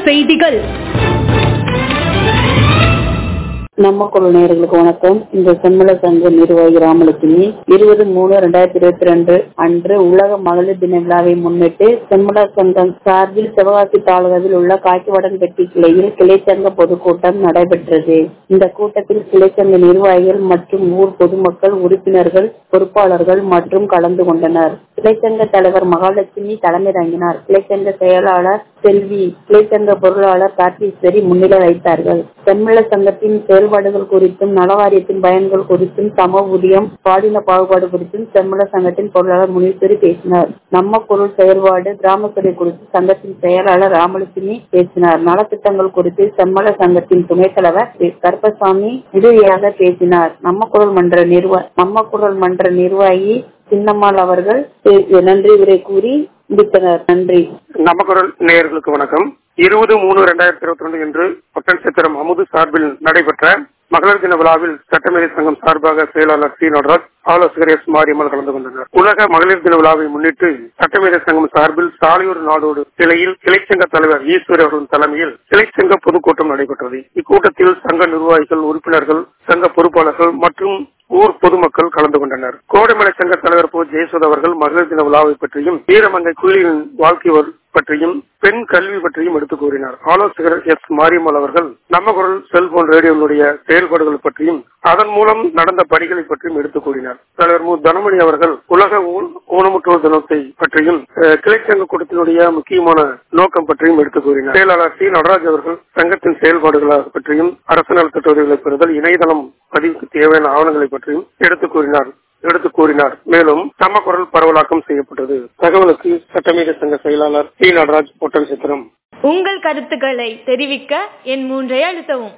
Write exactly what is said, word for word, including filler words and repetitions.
செய்திகள். நம்ம குழு நேயர்களுக்கு வணக்கம். இந்த செம்மல சங்க நிர்வாகி ராமலட்சுமி இருபது மூணு ரெண்டாயிரத்தி இருபத்தி ரெண்டு அன்று உலக மகளிர் தின விழாவை முன்னிட்டு செம்மல சங்கம் சார்பில் சிவகாசி தாலுகாவில் உள்ள காக்கிவடன்பட்டி கிளையில் கிளைச்சங்க பொதுக்கூட்டம் நடைபெற்றது. இந்த கூட்டத்தில் கிளைச்சங்க நிர்வாகிகள் மற்றும் ஊர் பொதுமக்கள், உறுப்பினர்கள், பொறுப்பாளர்கள் மற்றும் கலந்து கொண்டனர். கிளைச்சங்க தலைவர் மகாலட்சுமி தலைமை தாங்கினார். கிளைச்சங்க செயலாளர் செல்வி, கிளைச்சங்க பொருளாளர் கார்த்தீஸ்வரி முன்னிலை வைத்தார்கள். செம்மல சங்கத்தின் செயல்பாடுகள் குறித்தும், நலவாரியத்தின் பயன்கள் குறித்தும், சம ஊதியம், பாலின பாகுபாடு குறித்தும் செம்மல சங்கத்தின் பொருளாளர் முனீஸ்வரி பேசினார். நம்ம குரல் செயல்பாடு, கிராம சபை குறித்து சங்கத்தின் செயலாளர் ராமலட்சுமி பேசினார். நலத்திட்டங்கள் குறித்து செம்மல சங்கத்தின் துணைத் தலைவர் கருப்பசாமி உதவியாக பேசினார். நம்ம குரல் மன்ற நிர்வா நம்ம குரல் மன்ற நிர்வாகி சின்னம்மாள் அவர்கள் நன்றி உரை கூறி முடித்தனர். நன்றி. நம்ம குரல் நேயர்களுக்கு வணக்கம். இருபது மூணு ரெண்டாயிரத்தி இருபத்தி ரெண்டு இன்று ஒட்டன்சத்திரம் அமுது சார்பில் நடைபெற்ற மகளிர் தின விழாவில் சட்டமேதை சங்கம் சார்பாக செயலாளர் சி நடராஜ், ஆலோசகர் எஸ் மாரியம்மாள் கலந்து கொண்டனர். உலக மகளிர் தின விழாவை முன்னிட்டு சட்டமேதை சங்கம் சார்பில் சாலையூர் நாடோடு கிளையில் கிளைச்சங்க தலைவர் ஈஸ்வரி அவர்களின் தலைமையில் கிளைச்சங்க பொதுக்கூட்டம் நடைபெற்றது. இக்கூட்டத்தில் சங்க நிர்வாகிகள், உறுப்பினர்கள், சங்க பொறுப்பாளர்கள் மற்றும் ஊர் பொதுமக்கள் கலந்து கொண்டனர். கோடைமலை சங்க தலைவர் போ ஜெயசுதா அவர்கள் மகளிர் தின விழாவை பற்றியும், வீரமங்கை குயிலின் வாழ்க்கை பற்றியும், பெண் கல்வி பற்றியும் எடுத்துக் கூறினார். ஆலோசகர் எஸ் மாரியம்மாள் அவர்கள் நம்ம குரல் செல்போன் ரேடியோனுடைய செயல்பாடுகள் பற்றியும், அதன் மூலம் நடந்த பணிகளை பற்றியும் எடுத்துக் கூறினார். தலைவர் மு தனமணி அவர்கள் உலக ஊனமுற்றோர் தினத்தை பற்றியும், கிளைச்சங்க கூட்டத்தினுடைய முக்கியமான நோக்கம் பற்றியும் எடுத்துக் கூறினார். செயலாளர் சி நடராஜ் அவர்கள் சங்கத்தின் செயல்பாடுகள் பற்றியும், அரசு நலத்திட்ட உதவிகளை பெறுதல், இணையதளம் பதிவுக்கு தேவையான ஆவணங்களை பற்றியும் எடுத்துக் கூறினார் எடுத்து கூறினார். மேலும் சம குரல் பரவலாக்கம் செய்யப்பட்டது. தகவலுக்கு சட்டமேதை சங்க செயலாளர் சி நடராஜ், ஒட்டன்சத்திரம். உங்கள் கருத்துக்களை தெரிவிக்க என் மூன்றை அழுத்தவும்.